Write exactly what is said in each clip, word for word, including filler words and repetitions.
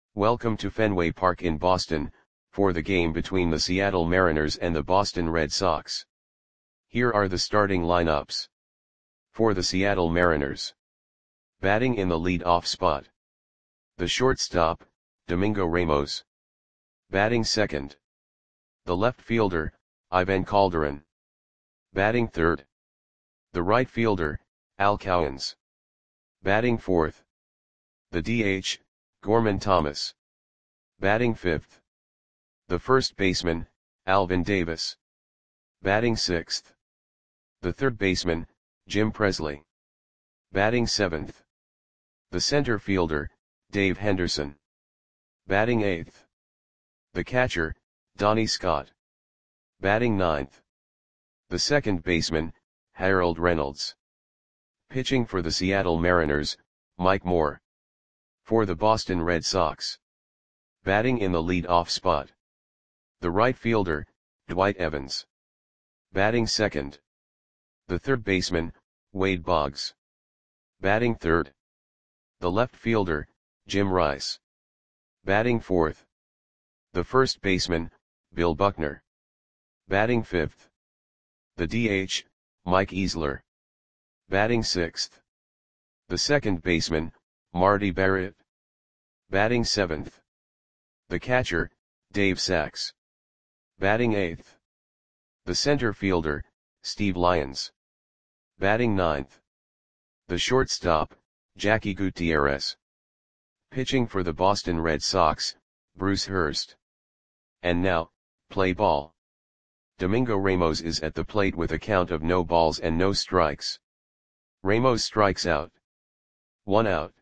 Welcome to Fenway Park in Boston, for the game between the Seattle Mariners and the Boston Red Sox. Here are the starting lineups. For the Seattle Mariners. Batting in the lead-off spot. The shortstop, Domingo Ramos. Batting second. The left fielder, Ivan Calderon. Batting third. The right fielder, Al Cowens. Batting fourth. The D H, Gorman Thomas. Batting fifth. The first baseman, Alvin Davis. Batting sixth. The third baseman, Jim Presley. Batting seventh. The center fielder, Dave Henderson. Batting eighth. The catcher, Donnie Scott. Batting ninth. The second baseman, Harold Reynolds. Pitching for the Seattle Mariners, Mike Moore. For the Boston Red Sox. Batting in the lead-off spot. The right fielder, Dwight Evans. Batting second. The third baseman, Wade Boggs. Batting third. The left fielder, Jim Rice. Batting fourth. The first baseman, Bill Buckner. Batting fifth. The D H, Mike Easler. Batting sixth. The second baseman, Marty Barrett. Batting seventh. The catcher, Dave Sachs. Batting eighth. The center fielder, Steve Lyons. Batting ninth. The shortstop, Jackie Gutierrez. Pitching for the Boston Red Sox, Bruce Hurst. And now, play ball. Domingo Ramos is at the plate with a count of no balls and no strikes. Ramos strikes out. One out.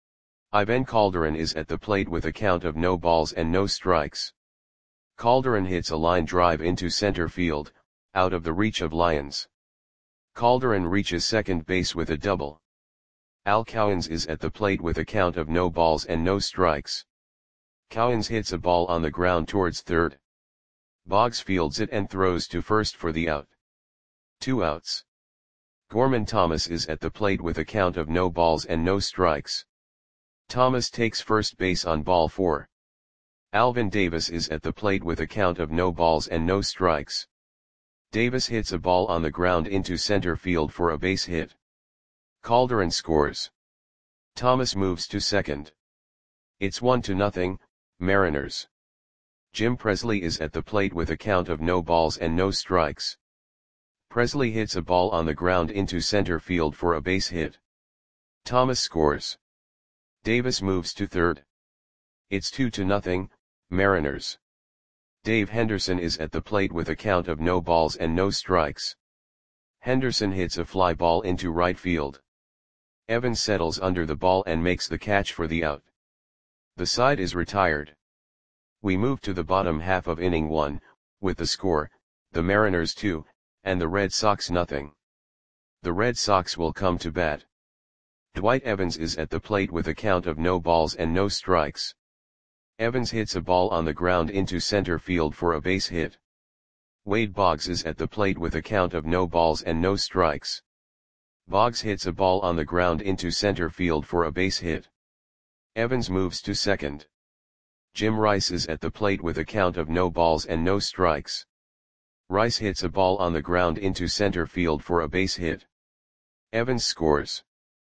Ivan Calderon is at the plate with a count of no balls and no strikes. Calderon hits a line drive into center field, out of the reach of Lyons. Calderon reaches second base with a double. Al Cowens is at the plate with a count of no balls and no strikes. Cowens hits a ball on the ground towards third. Boggs fields it and throws to first for the out. Two outs. Gorman Thomas is at the plate with a count of no balls and no strikes. Thomas takes first base on ball four. Alvin Davis is at the plate with a count of no balls and no strikes. Davis hits a ball on the ground into center field for a base hit. Calderon scores. Thomas moves to second. It's one to nothing, Mariners. Jim Presley is at the plate with a count of no balls and no strikes. Presley hits a ball on the ground into center field for a base hit. Thomas scores. Davis moves to third. It's two to nothing, Mariners. Dave Henderson is at the plate with a count of no balls and no strikes. Henderson hits a fly ball into right field. Evans settles under the ball and makes the catch for the out. The side is retired. We move to the bottom half of inning one, with the score, the Mariners two, and the Red Sox nothing. The Red Sox will come to bat. Dwight Evans is at the plate with a count of no balls and no strikes. Evans hits a ball on the ground into center field for a base hit. Wade Boggs is at the plate with a count of no balls and no strikes. Boggs hits a ball on the ground into center field for a base hit. Evans moves to second. Jim Rice is at the plate with a count of no balls and no strikes. Rice hits a ball on the ground into center field for a base hit. Evans scores.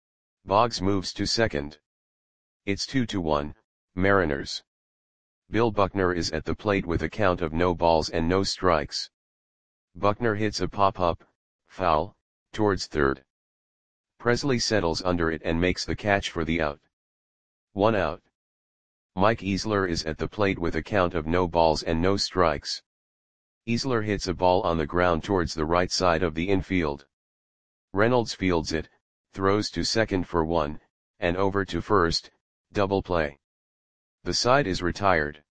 Boggs moves to second. It's two to one, Mariners. Bill Buckner is at the plate with a count of no balls and no strikes. Buckner hits a pop-up, foul, towards third. Presley settles under it and makes the catch for the out. One out. Mike Easler is at the plate with a count of no balls and no strikes. Easler hits a ball on the ground towards the right side of the infield. Reynolds fields it, throws to second for one, and over to first, double play. The side is retired.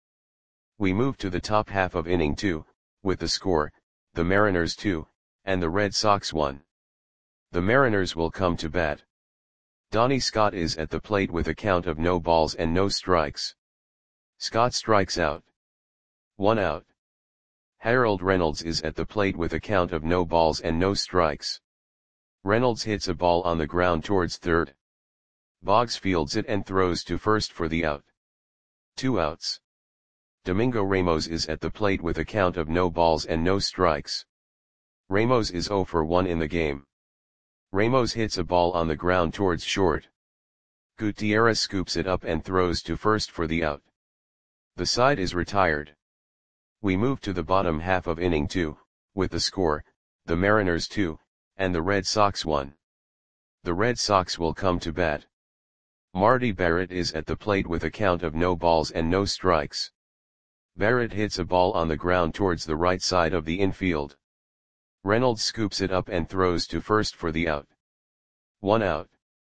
We move to the top half of inning two, with the score, the Mariners two, and the Red Sox one. The Mariners will come to bat. Donnie Scott is at the plate with a count of no balls and no strikes. Scott strikes out. One out. Harold Reynolds is at the plate with a count of no balls and no strikes. Reynolds hits a ball on the ground towards third. Boggs fields it and throws to first for the out. Two outs. Domingo Ramos is at the plate with a count of no balls and no strikes. Ramos is zero for one in the game. Ramos hits a ball on the ground towards short. Gutierrez scoops it up and throws to first for the out. The side is retired. We move to the bottom half of inning two, with the score, the Mariners two, and the Red Sox one. The Red Sox will come to bat. Marty Barrett is at the plate with a count of no balls and no strikes. Barrett hits a ball on the ground towards the right side of the infield. Reynolds scoops it up and throws to first for the out. One out.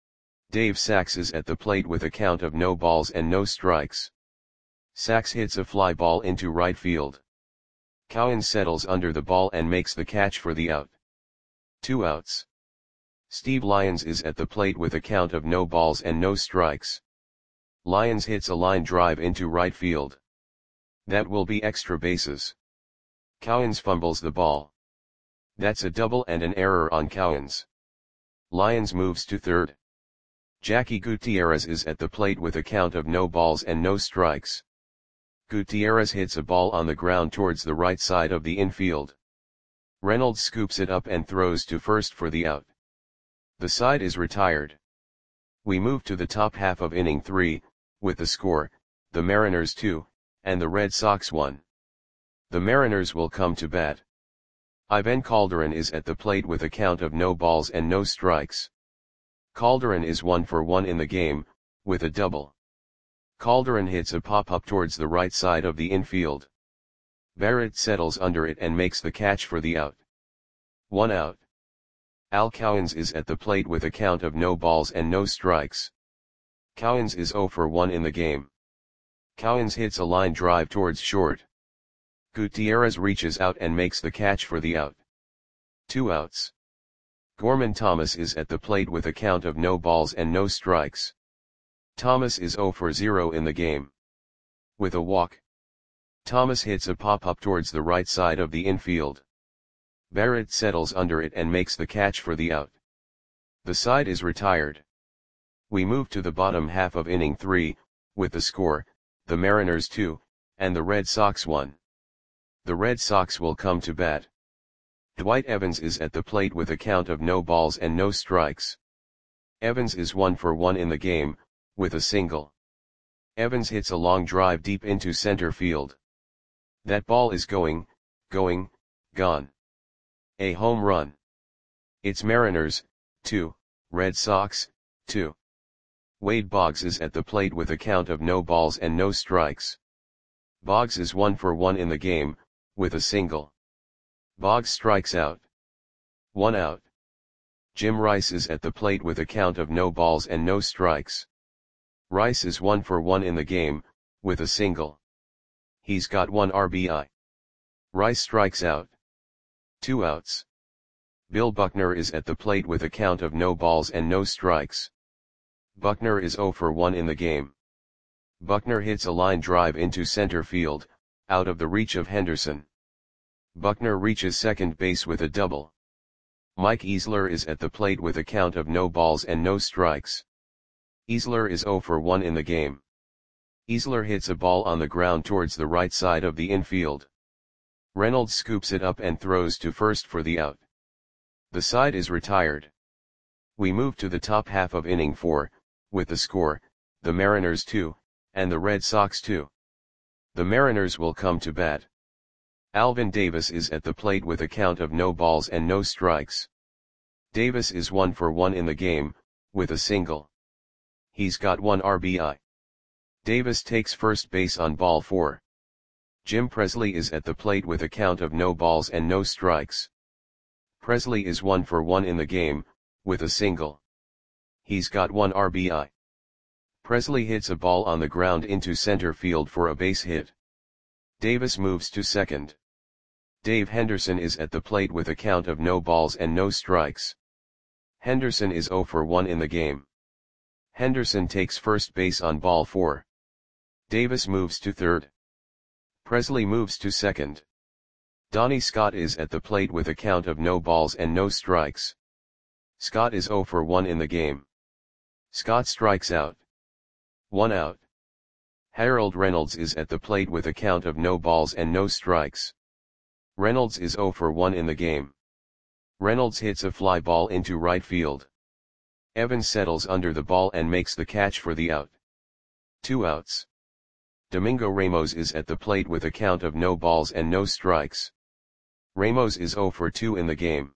Dave Sachs is at the plate with a count of no balls and no strikes. Sachs hits a fly ball into right field. Cowan settles under the ball and makes the catch for the out. Two outs. Steve Lyons is at the plate with a count of no balls and no strikes. Lyons hits a line drive into right field. That will be extra bases. Cowens fumbles the ball. That's a double and an error on Cowens. Lyons moves to third. Jackie Gutierrez is at the plate with a count of no balls and no strikes. Gutierrez hits a ball on the ground towards the right side of the infield. Reynolds scoops it up and throws to first for the out. The side is retired. We move to the top half of inning three, with the score, the Mariners two, and the Red Sox one. The Mariners will come to bat. Ivan Calderon is at the plate with a count of no balls and no strikes. Calderon is one for one in the game, with a double. Calderon hits a pop-up towards the right side of the infield. Barrett settles under it and makes the catch for the out. One out. Al Cowens is at the plate with a count of no balls and no strikes. Cowens is zero for one in the game. Cowens hits a line drive towards short. Gutierrez reaches out and makes the catch for the out. Two outs. Gorman Thomas is at the plate with a count of no balls and no strikes. Thomas is zero for zero in the game. With a walk. Thomas hits a pop-up towards the right side of the infield. Barrett settles under it and makes the catch for the out. The side is retired. We move to the bottom half of inning three, with the score, the Mariners two, and the Red Sox one. The Red Sox will come to bat. Dwight Evans is at the plate with a count of no balls and no strikes. Evans is one for one in the game, with a single. Evans hits a long drive deep into center field. That ball is going, going, gone. A home run. It's Mariners, two, Red Sox, two. Wade Boggs is at the plate with a count of no balls and no strikes. Boggs is one for one in the game, with a single. Boggs strikes out. One out. Jim Rice is at the plate with a count of no balls and no strikes. Rice is one for one in the game, with a single. He's got one R B I. Rice strikes out. Two outs. Bill Buckner is at the plate with a count of no balls and no strikes. Buckner is zero for one in the game. Buckner hits a line drive into center field, out of the reach of Henderson. Buckner reaches second base with a double. Mike Easler is at the plate with a count of no balls and no strikes. Easler is zero for one in the game. Easler hits a ball on the ground towards the right side of the infield. Reynolds scoops it up and throws to first for the out. The side is retired. We move to the top half of inning four, with the score, the Mariners two, and the Red Sox two. The Mariners will come to bat. Alvin Davis is at the plate with a count of no balls and no strikes. Davis is one for one in the game, with a single. He's got one R B I. Davis takes first base on ball four. Jim Presley is at the plate with a count of no balls and no strikes. Presley is one for one in the game, with a single. He's got one R B I. Presley hits a ball on the ground into center field for a base hit. Davis moves to second. Dave Henderson is at the plate with a count of no balls and no strikes. Henderson is zero for one in the game. Henderson takes first base on ball four. Davis moves to third. Presley moves to second. Donnie Scott is at the plate with a count of no balls and no strikes. Scott is zero for one in the game. Scott strikes out. One out. Harold Reynolds is at the plate with a count of no balls and no strikes. Reynolds is zero for one in the game. Reynolds hits a fly ball into right field. Evans settles under the ball and makes the catch for the out. Two outs. Domingo Ramos is at the plate with a count of no balls and no strikes. Ramos is zero for two in the game.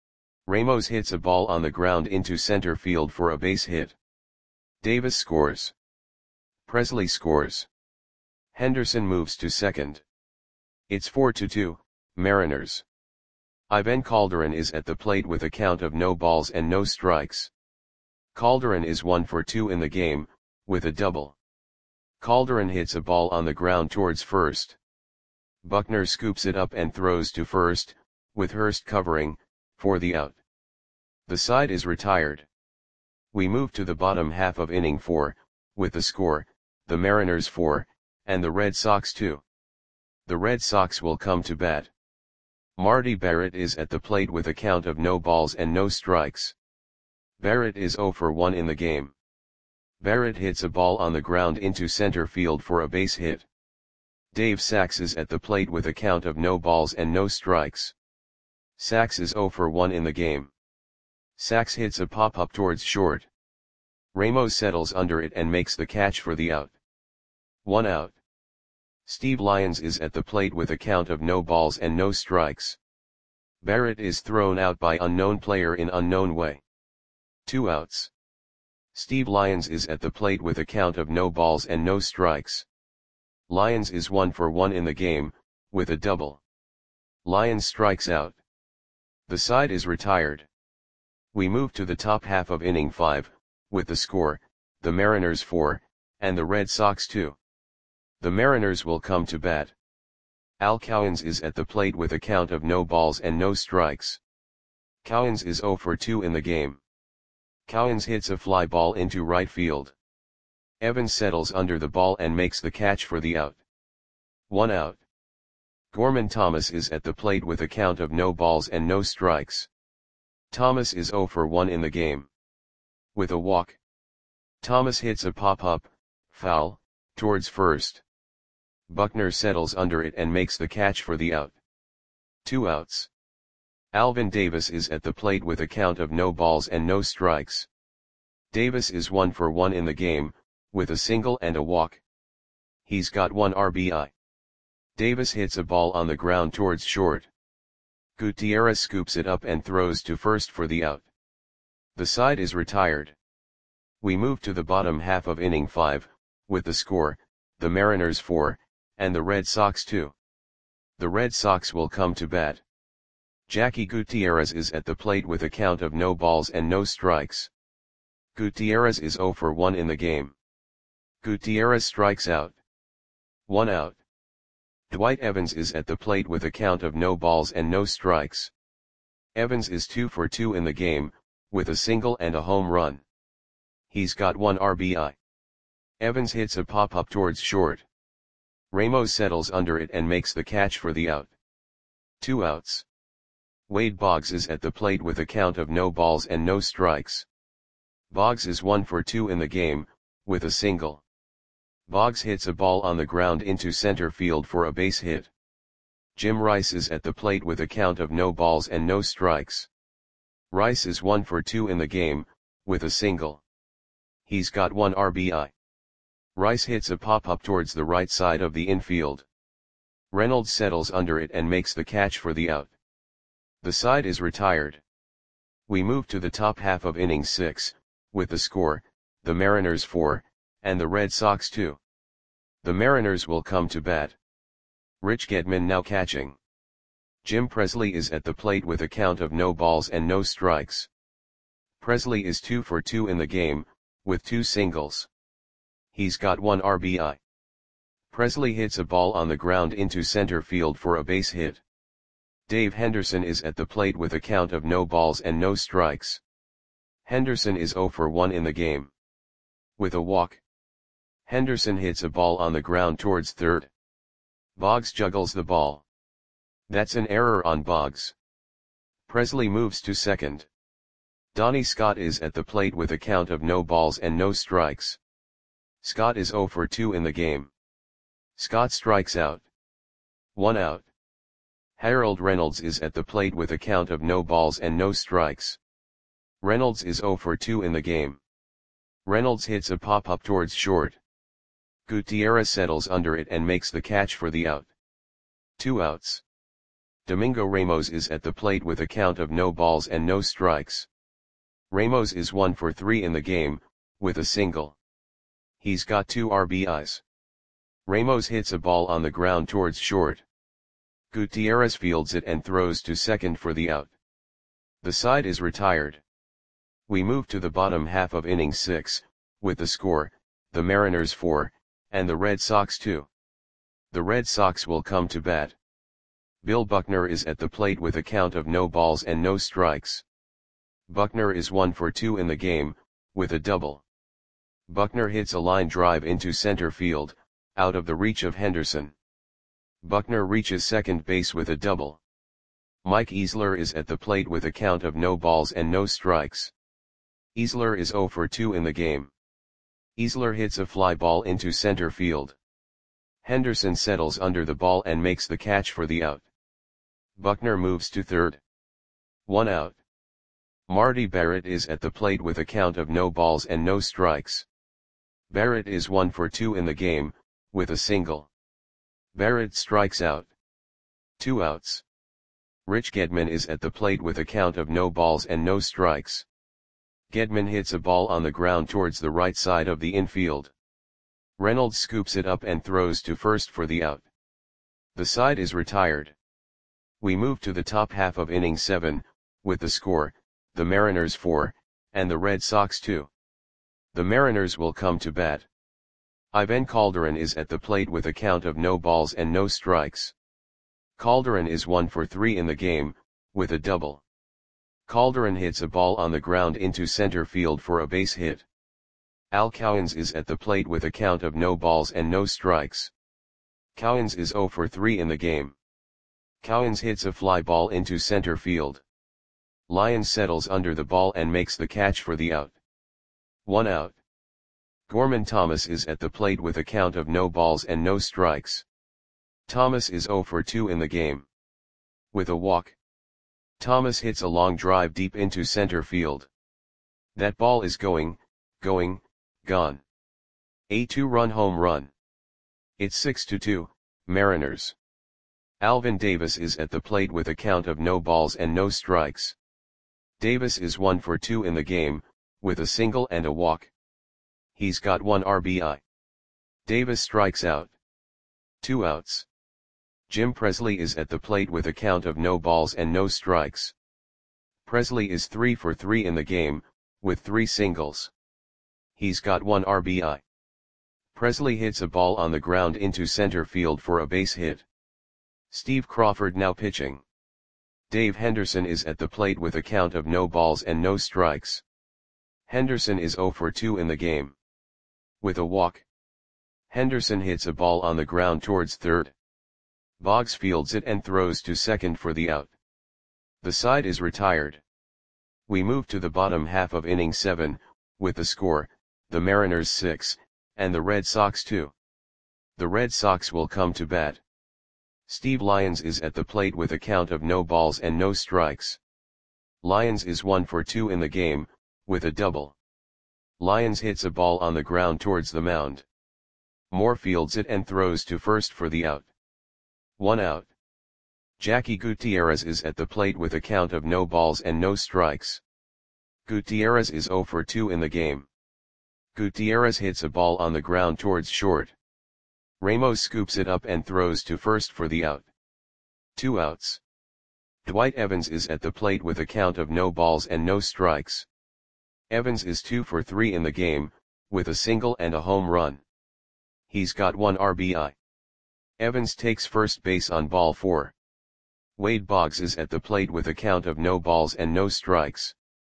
Ramos hits a ball on the ground into center field for a base hit. Davis scores. Presley scores. Henderson moves to second. It's four to two, Mariners. Ivan Calderon is at the plate with a count of no balls and no strikes. Calderon is one for two in the game, with a double. Calderon hits a ball on the ground towards first. Buckner scoops it up and throws to first, with Hurst covering, for the out. The side is retired. We move to the bottom half of inning four, with the score, the Mariners four, and the Red Sox two. The Red Sox will come to bat. Marty Barrett is at the plate with a count of no balls and no strikes. Barrett is zero for one in the game. Barrett hits a ball on the ground into center field for a base hit. Dave Sachs is at the plate with a count of no balls and no strikes. Sachs is zero for one in the game. Sachs hits a pop-up towards short. Ramos settles under it and makes the catch for the out. One out. Steve Lyons is at the plate with a count of no balls and no strikes. Barrett is thrown out by unknown player in unknown way. Two outs. Steve Lyons is at the plate with a count of no balls and no strikes. Lyons is one for one in the game, with a double. Lyons strikes out. The side is retired. We move to the top half of inning five, with the score, the Mariners four, and the Red Sox two. The Mariners will come to bat. Al Cowens is at the plate with a count of no balls and no strikes. Cowens is zero for two in the game. Cowens hits a fly ball into right field. Evans settles under the ball and makes the catch for the out. One out. Gorman Thomas is at the plate with a count of no balls and no strikes. Thomas is zero for one in the game. With a walk. Thomas hits a pop-up, foul, towards first. Buckner settles under it and makes the catch for the out. Two outs. Alvin Davis is at the plate with a count of no balls and no strikes. Davis is one for one in the game, with a single and a walk. He's got one R B I. Davis hits a ball on the ground towards short. Gutierrez scoops it up and throws to first for the out. The side is retired. We move to the bottom half of inning five, with the score, the Mariners four, and the Red Sox two. The Red Sox will come to bat. Jackie Gutierrez is at the plate with a count of no balls and no strikes. Gutierrez is zero for one in the game. Gutierrez strikes out. One out. Dwight Evans is at the plate with a count of no balls and no strikes. Evans is two for two in the game, with a single and a home run. He's got one R B I. Evans hits a pop-up towards short. Ramos settles under it and makes the catch for the out. Two outs. Wade Boggs is at the plate with a count of no balls and no strikes. Boggs is one for two in the game, with a single. Boggs hits a ball on the ground into center field for a base hit. Jim Rice is at the plate with a count of no balls and no strikes. Rice is one for two in the game, with a single. He's got one R B I. Rice hits a pop-up towards the right side of the infield. Reynolds settles under it and makes the catch for the out. The side is retired. We move to the top half of inning six, with the score, the Mariners four, and the Red Sox two. The Mariners will come to bat. Rich Gedman now catching. Jim Presley is at the plate with a count of no balls and no strikes. Presley is two for two in the game, with two singles. He's got one R B I. Presley hits a ball on the ground into center field for a base hit. Dave Henderson is at the plate with a count of no balls and no strikes. Henderson is zero for one in the game. Henderson hits a ball on the ground towards third. Boggs juggles the ball. That's an error on Boggs. Presley hits a ball on the ground towards short. Gutierrez is zero for one in the game. Gutierrez strikes out. One out. Dwight Evans is at the plate with a count of no balls and no strikes. Presley is two for two in the game, with two singles. He's got one R B I. Presley hits a ball on the ground into center field for a base hit. Dave Henderson is at the plate with a count of no balls and no strikes. Henderson is zero for one in the game. With a walk. With a walk. Henderson hits a ball on the ground towards third. Boggs juggles the ball. That's an error on Boggs. Presley moves to second. Donnie Scott is at the plate with a count of no balls and no strikes. Scott is zero for two in the game. Scott strikes out. One out. Harold Reynolds is at the plate with a count of no balls and no strikes. Reynolds is oh for two in the game. Reynolds hits a pop-up towards short. Gutierrez settles under it and makes the catch for the out. Two outs. Domingo Ramos is at the plate with a count of no balls and no strikes. Ramos is one for three in the game, with a single. He's got two R B Is. Ramos hits a ball on the ground towards short. Gutierrez fields it and throws to second for the out. The side is retired. We move to the bottom half of inning six, with the score, the Mariners four, and the Red Sox two. The Red Sox will come to bat. Bill Buckner is at the plate with a count of no balls and no strikes. Buckner is one for two in the game, with a double. Buckner hits a line drive into center field, out of the reach of Henderson. Buckner reaches second base with a double. Mike Easler is at the plate with a count of no balls and no strikes. Easler is oh for two in the game. Easler hits a fly ball into center field. Henderson settles under the ball and makes the catch for the out. Buckner moves to third. One out. Marty Barrett is at the plate with a count of no balls and no strikes. Barrett is one for two in the game, with a single. Barrett strikes out. Two outs. Rich Gedman is at the plate with a count of no balls and no strikes. Gedman hits a ball on the ground towards the right side of the infield. Reynolds scoops it up and throws to first for the out. The side is retired. We move to the top half of inning seven, with the score, the Mariners four, and the Red Sox two. The Mariners will come to bat. Ivan Calderon is at the plate with a count of no balls and no strikes. Calderon is one for three in the game, with a double. Calderon hits a ball on the ground into center field for a base hit. Al Cowens is at the plate with a count of no balls and no strikes. Cowens is oh for three in the game. Cowens hits a fly ball into center field. Lyons settles under the ball and makes the catch for the out. One out. Gorman Thomas is at the plate with a count of no balls and no strikes. Thomas is oh for two in the game. With a walk. Thomas hits a long drive deep into center field. That ball is going, going, gone. A two-run home run. It's six to two, Mariners. Alvin Davis is at the plate with a count of no balls and no strikes. Davis is one for two in the game, with a single and a walk. He's got one R B I. Davis strikes out. Two outs. Jim Presley is at the plate with a count of no balls and no strikes. Presley is three for three in the game, with three singles. He's got one R B I. Presley hits a ball on the ground into center field for a base hit. Steve Crawford now pitching. Dave Henderson is at the plate with a count of no balls and no strikes. Henderson is oh for two in the game. With a walk. Henderson hits a ball on the ground towards third. Boggs fields it and throws to second for the out. The side is retired. We move to the bottom half of inning seven, with the score, the Mariners six, and the Red Sox two. The Red Sox will come to bat. Steve Lyons is at the plate with a count of no balls and no strikes. Lyons is one for two in the game, with a double. Lyons hits a ball on the ground towards the mound. Moore fields it and throws to first for the out. One out. Jackie Gutierrez is at the plate with a count of no balls and no strikes. Gutierrez is oh for two in the game. Gutierrez hits a ball on the ground towards short. Ramos scoops it up and throws to first for the out. Two outs. Dwight Evans is at the plate with a count of no balls and no strikes. Evans is two for three in the game, with a single and a home run. He's got one R B I. Evans takes first base on ball four. Wade Boggs is at the plate with a count of no balls and no strikes.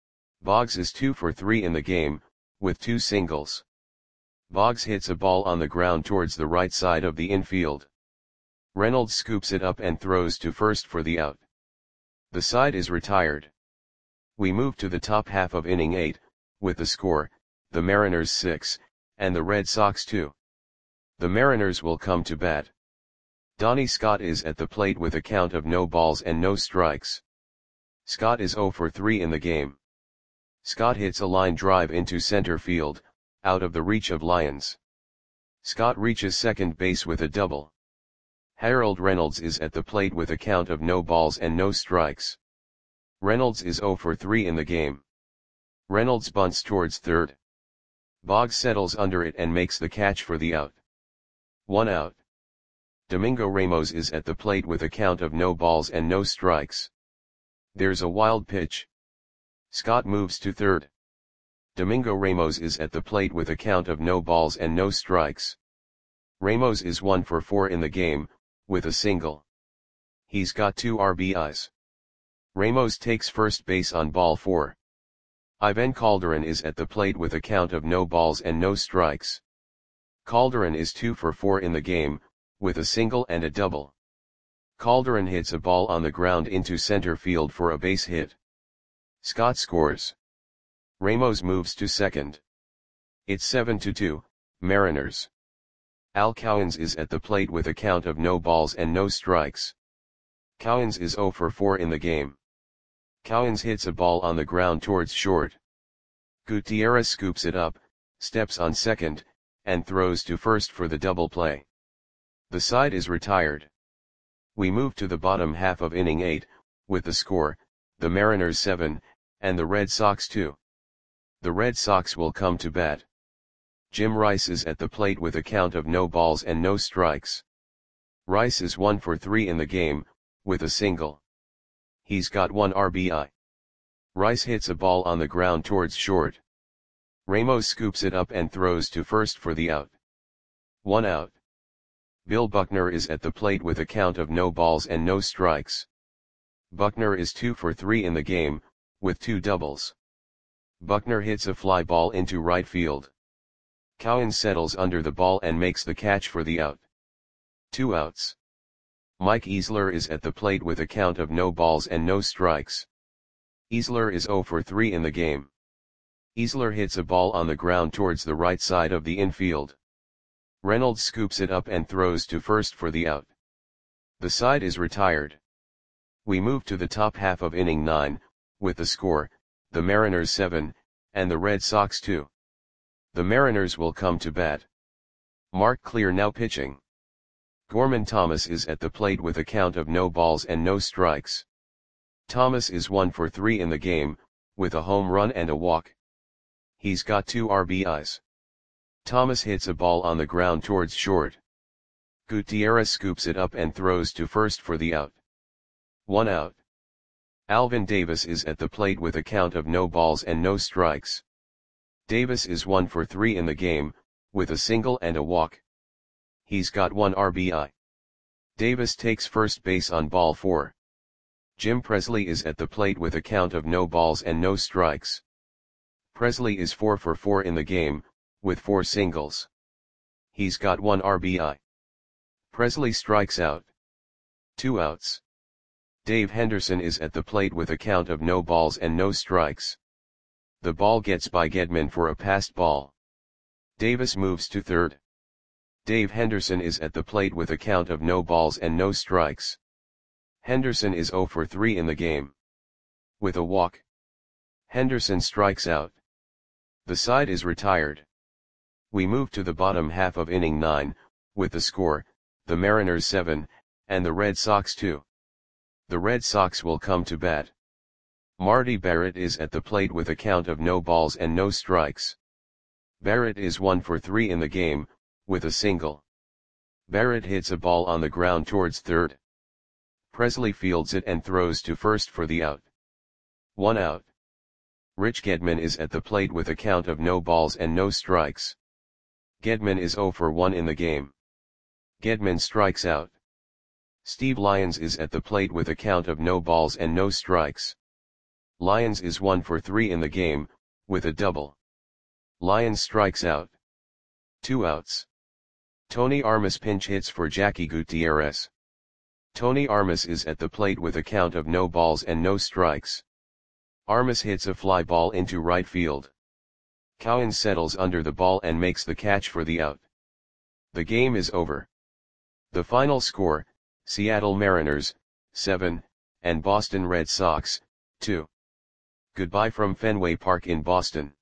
Boggs is two for three in the game, with two singles. Boggs hits a ball on the ground towards the right side of the infield. Reynolds scoops it up and throws to first for the out. The side is retired. We move to the top half of inning eight, with the score, the Mariners six, and the Red Sox two. The Mariners will come to bat. Donnie Scott is at the plate with a count of no balls and no strikes. Scott is zero for three in the game. Scott hits a line drive into center field, out of the reach of Lyons. Scott reaches second base with a double. Harold Reynolds is at the plate with a count of no balls and no strikes. Reynolds is zero for three in the game. Reynolds bunts towards third. Boggs settles under it and makes the catch for the out. One out. Domingo Ramos is at the plate with a count of no balls and no strikes. There's a wild pitch. Scott moves to third. Domingo Ramos is at the plate with a count of no balls and no strikes. Ramos is one for four in the game, with a single. He's got two R B Is. Ramos takes first base on ball four. Ivan Calderon is at the plate with a count of no balls and no strikes. Calderon is two for four in the game, with a single and a double. Calderon hits a ball on the ground into center field for a base hit. Scott scores. Ramos moves to second. It's seven to two, Mariners. Al Cowens is at the plate with a count of no balls and no strikes. Cowens is zero for four in the game. Cowens hits a ball on the ground towards short. Gutierrez scoops it up, steps on second, and throws to first for the double play. The side is retired. We move to the bottom half of inning eight, with the score, the Mariners seven, and the Red Sox two. The Red Sox will come to bat. Jim Rice is at the plate with a count of no balls and no strikes. Rice is one for three in the game, with a single. He's got one R B I. Rice hits a ball on the ground towards short. Ramos scoops it up and throws to first for the out. One out. Bill Buckner is at the plate with a count of no balls and no strikes. Buckner is two for three in the game, with two doubles. Buckner hits a fly ball into right field. Cowens settles under the ball and makes the catch for the out. Two outs. Mike Easler is at the plate with a count of no balls and no strikes. Easler is zero for three in the game. Easler hits a ball on the ground towards the right side of the infield. Reynolds scoops it up and throws to first for the out. The side is retired. We move to the top half of inning nine, with the score, the Mariners seven, and the Red Sox two. The Mariners will come to bat. Mark Clear now pitching. Gorman Thomas is at the plate with a count of no balls and no strikes. Thomas is one for three in the game, with a home run and a walk. He's got two R B Is. Thomas hits a ball on the ground towards short. Gutierrez scoops it up and throws to first for the out. One out. Alvin Davis is at the plate with a count of no balls and no strikes. Davis is one for three in the game, with a single and a walk. He's got one R B I. Davis takes first base on ball four. Jim Presley is at the plate with a count of no balls and no strikes. Presley is four for four in the game, with four singles. He's got one R B I. Presley strikes out. Two outs. Dave Henderson is at the plate with a count of no balls and no strikes. The ball gets by Gedman for a passed ball. Davis moves to third. Dave Henderson is at the plate with a count of no balls and no strikes. Henderson is zero for three in the game. With a walk. Henderson strikes out. The side is retired. We move to the bottom half of inning nine, with the score, the Mariners seven, and the Red Sox two. The Red Sox will come to bat. Marty Barrett is at the plate with a count of no balls and no strikes. Barrett is one for three in the game, with a single. Barrett hits a ball on the ground towards third. Presley fields it and throws to first for the out. One out. Rich Gedman is at the plate with a count of no balls and no strikes. Gedman is zero for one in the game. Gedman strikes out. Steve Lyons is at the plate with a count of no balls and no strikes. Lyons is one for three in the game, with a double. Lyons strikes out. Two outs. Tony Armas pinch hits for Jackie Gutierrez. Tony Armas is at the plate with a count of no balls and no strikes. Armas hits a fly ball into right field. Cowens settles under the ball and makes the catch for the out. The game is over. The final score, Seattle Mariners, seven, and Boston Red Sox, two. Goodbye from Fenway Park in Boston.